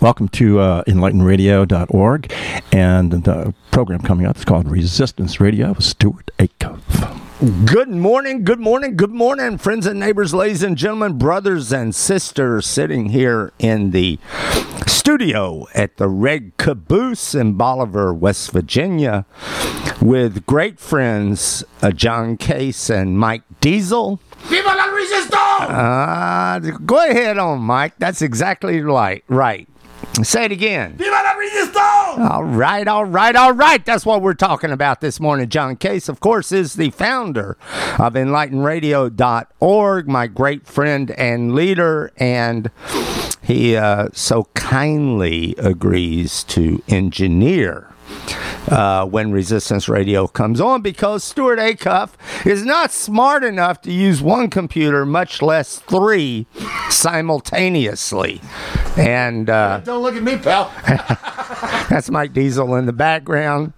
Welcome to enlightenradio.org, and the program coming up is called Resistance Radio with Stuart Acuff. Good morning, friends and neighbors, ladies and gentlemen, brothers and sisters, sitting here in the studio at the Red Caboose in Bolivar, West Virginia, with great friends John Case and Mike Diesel. Viva la Resistance! Go ahead on, Mike. That's exactly right. Say it again. Viva la Resistance! All right. That's what we're talking about this morning. John Case, of course, is the founder of EnlightenRadio.org, my great friend and leader, and he so kindly agrees to engineer when Resistance Radio comes on, because Stuart Acuff is not smart enough to use one computer, much less three simultaneously. And don't look at me, pal. that's Mike Diesel in the background,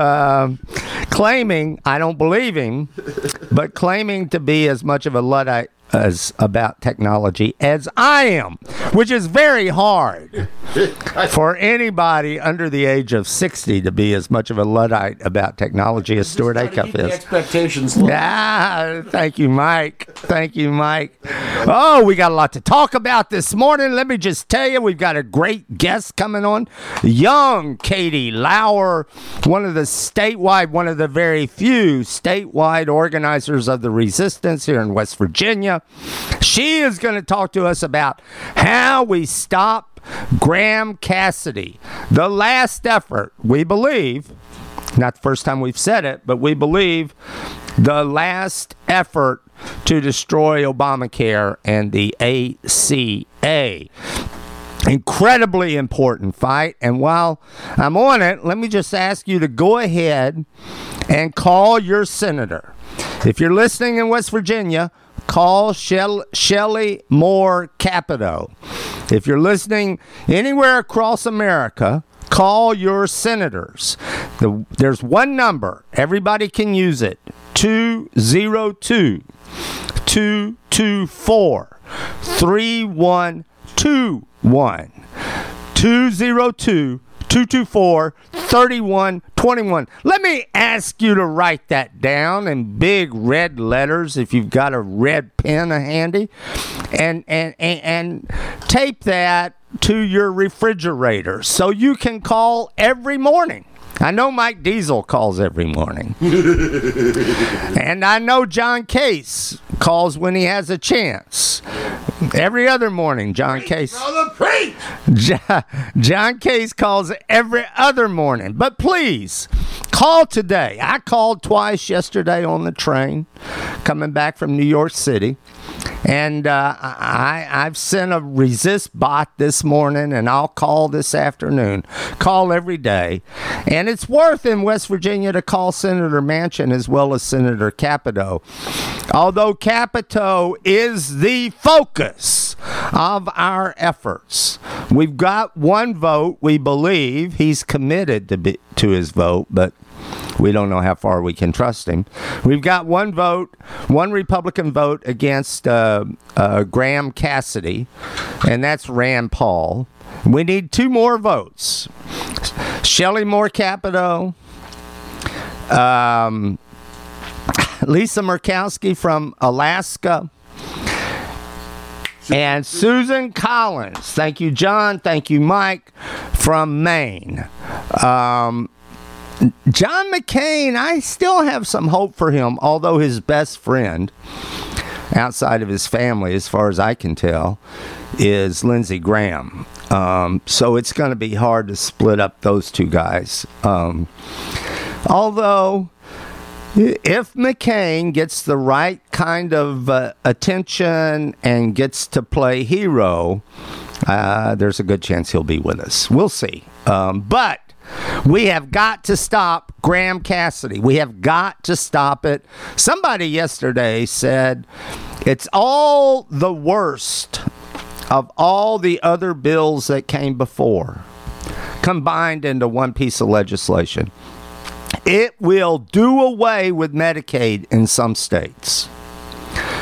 claiming, I don't believe him, but claiming to be as much of a Luddite as about technology as I am, which is very hard for anybody under the age of 60 to be as much of a Luddite about technology as Stuart Acuff is. Expectations low. Thank you, Mike. Oh, we got a lot to talk about this morning. Let me just tell you, we've got a great guest coming on. Young Katie Lauer, one of the very few statewide organizers of the resistance here in West Virginia. She is going to talk to us about how we stop Graham Cassidy. The last effort, we believe, not the first time we've said it, but we believe the last effort to destroy Obamacare and the ACA. Incredibly important fight. And while I'm on it, let me just ask you to go ahead and call your senator. If you're listening in West Virginia, call Shelley Moore Capito. If you're listening anywhere across America, call your senators. There's one number. Everybody can use it. 202-224-3121. 202-224-3121. Let me ask you to write that down in big red letters if you've got a red pen handy, and tape that to your refrigerator so you can call every morning. I know Mike Diesel calls every morning. And I know John Case calls when he has a chance. Every other morning, John Case. John Case calls every other morning. But please, call today. I called twice yesterday on the train coming back from New York City. And I've sent a resist bot this morning, and I'll call this afternoon. Call every day. And it's worth in West Virginia to call Senator Manchin as well as Senator Capito. Although Capito is the focus of our efforts. We've got one vote. We believe he's committed to his vote, but we don't know how far we can trust him. We've got one vote, one Republican vote against Graham Cassidy, and that's Rand Paul. We need two more votes. Shelley Moore Capito, Lisa Murkowski from Alaska, and Susan Collins. Thank you, John. Thank you, Mike, from Maine. John McCain, I still have some hope for him, although his best friend, outside of his family, as far as I can tell, is Lindsey Graham. So it's going to be hard to split up those two guys. Although, if McCain gets the right kind of attention and gets to play hero, there's a good chance he'll be with us. We'll see. But we have got to stop Graham Cassidy. We have got to stop it. Somebody yesterday said it's all the worst of all the other bills that came before, combined into one piece of legislation. It will do away with Medicaid in some states.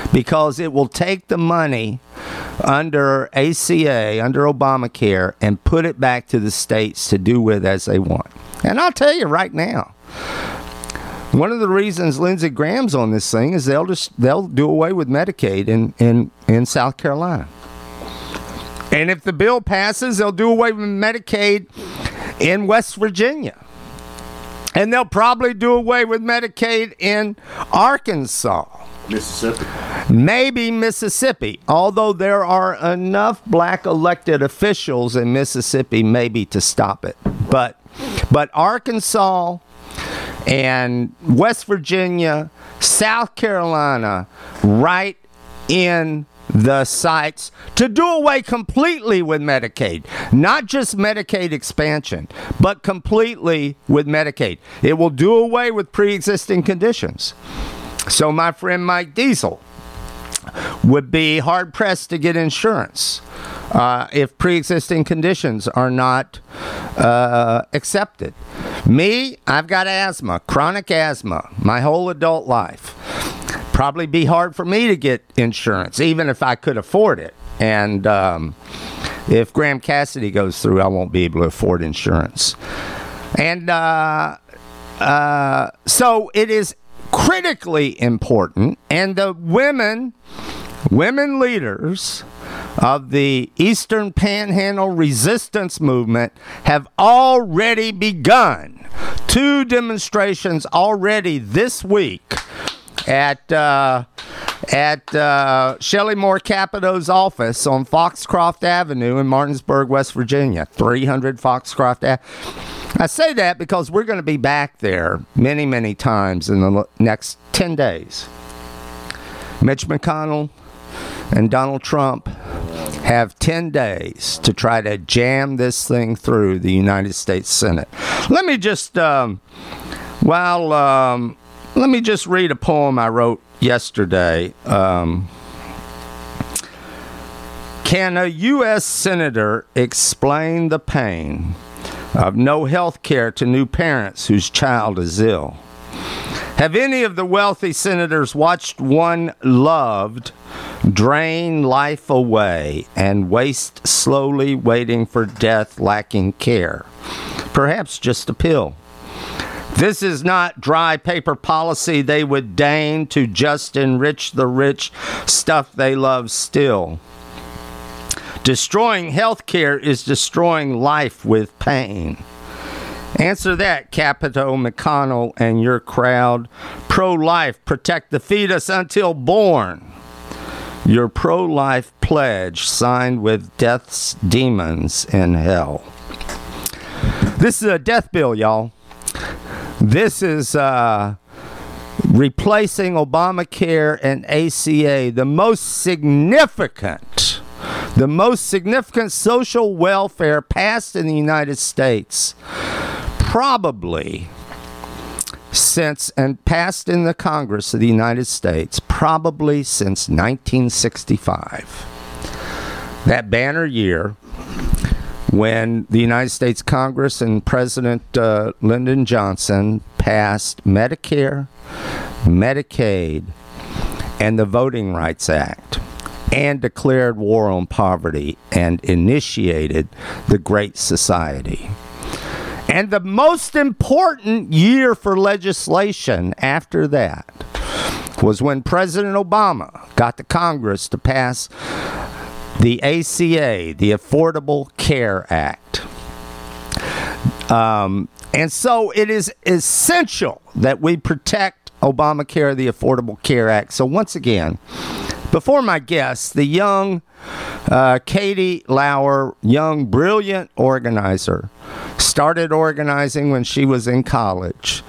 because it will take the money under ACA, under Obamacare, and put it back to the states to do with as they want. And I'll tell you right now, one of the reasons Lindsey Graham's on this thing is they'll do away with Medicaid in South Carolina. And if the bill passes, they'll do away with Medicaid in West Virginia. And they'll probably do away with Medicaid in Arkansas. Mississippi. Maybe Mississippi, although there are enough black elected officials in Mississippi maybe to stop it. But Arkansas and West Virginia, South Carolina, right in the sights to do away completely with Medicaid. Not just Medicaid expansion, but completely with Medicaid. It will do away with pre-existing conditions. So my friend Mike Diesel would be hard-pressed to get insurance if pre-existing conditions are not accepted. Me, I've got asthma, chronic asthma, my whole adult life. Probably be hard for me to get insurance, even if I could afford it. And if Graham Cassidy goes through, I won't be able to afford insurance. And so it is critically important, and the women leaders of the Eastern Panhandle resistance movement have already begun 2 demonstrations already this week at Shelley Moore Capito's office on Foxcroft Avenue in Martinsburg, West Virginia, 300 Foxcroft Avenue. I say that because we're going to be back there many, many times in the next 10 days. Mitch McConnell and Donald Trump have 10 days to try to jam this thing through the United States Senate. Let me just, let me just read a poem I wrote yesterday. Can a U.S. Senator explain the pain of no health care to new parents whose child is ill? Have any of the wealthy senators watched one loved drain life away and waste slowly, waiting for death, lacking care? Perhaps just a pill. This is not dry paper policy they would deign to just enrich the rich, stuff they love still. Destroying health care is destroying life with pain. Answer that, Capito, McConnell, and your crowd. Pro-life, protect the fetus until born. Your pro-life pledge signed with death's demons in hell. This is a death bill, y'all. This is replacing Obamacare and ACA, the most significant social welfare passed in the United States, probably since, and passed in the Congress of the United States, probably since 1965. That banner year when the United States Congress and President Lyndon Johnson passed Medicare, Medicaid, and the Voting Rights Act, and declared war on poverty and initiated the Great Society. And the most important year for legislation after that was when President Obama got the Congress to pass the ACA, the Affordable Care Act. And so it is essential that we protect Obamacare, the Affordable Care Act. So once again, before my guest, the young Katie Lauer, young, brilliant organizer, started organizing when she was in college.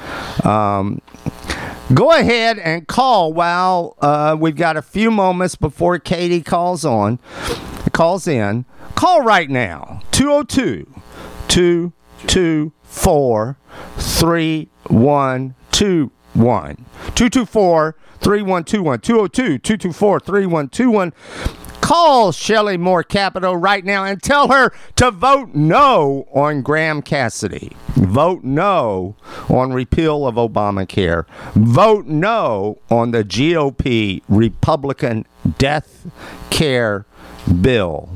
Go ahead and call while we've got a few moments before Katie calls in. Call right now, 202-224-3121. 224-3121. 202-224-3121. Call Shelley Moore Capito right now and tell her to vote no on Graham Cassidy. Vote no on repeal of Obamacare. Vote no on the GOP Republican death care bill.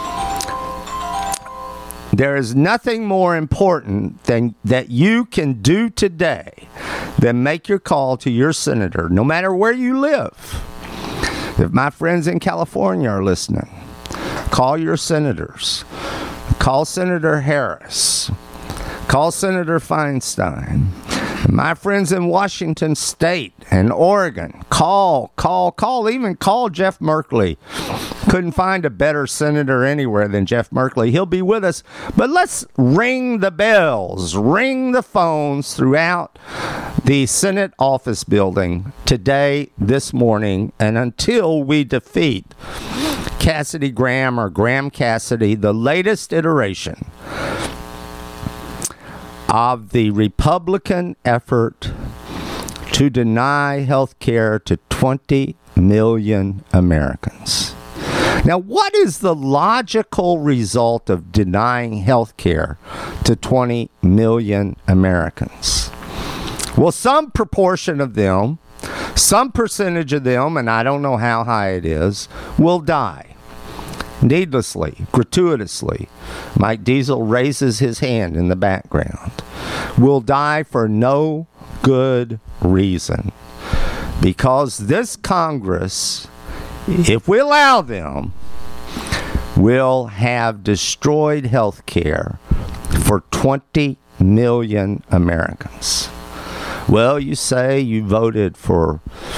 There is nothing more important than that you can do today than make your call to your senator, no matter where you live. If my friends in California are listening, call your senators. Call Senator Harris. Call Senator Feinstein. My friends in Washington State and Oregon, call, even call Jeff Merkley. Couldn't find a better senator anywhere than Jeff Merkley. He'll be with us. But let's ring the bells, ring the phones throughout the Senate office building today, this morning, and until we defeat Cassidy Graham or Graham Cassidy, the latest iteration of the Republican effort to deny health care to 20 million Americans. Now, what is the logical result of denying health care to 20 million Americans? Well, some proportion of them, some percentage of them, and I don't know how high it is, will die. Needlessly, gratuitously. Mike Diesel raises his hand in the background. Will die for no good reason. Because this Congress, if we allow them, will have destroyed health care for 20 million Americans. Well, you say you voted for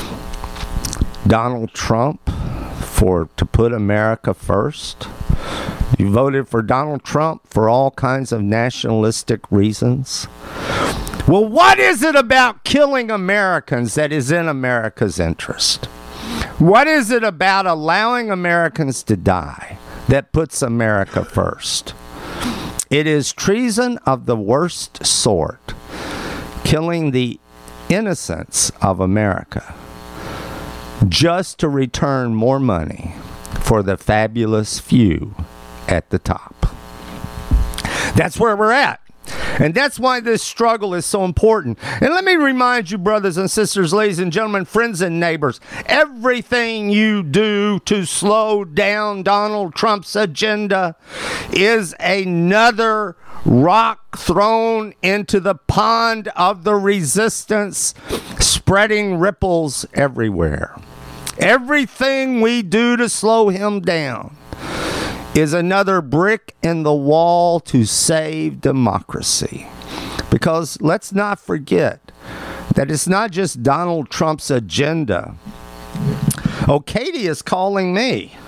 Donald Trump to put America first. You voted for Donald Trump for all kinds of nationalistic reasons. Well, what is it about killing Americans that is in America's interest? What is it about allowing Americans to die that puts America first? It is treason of the worst sort, killing the innocence of America, just to return more money for the fabulous few at the top. That's where we're at. And that's why this struggle is so important. And let me remind you, brothers and sisters, ladies and gentlemen, friends and neighbors, everything you do to slow down Donald Trump's agenda is another rock thrown into the pond of the resistance, spreading ripples everywhere. Everything we do to slow him down is another brick in the wall to save democracy. Because let's not forget that it's not just Donald Trump's agenda. Oh, Katie is calling me.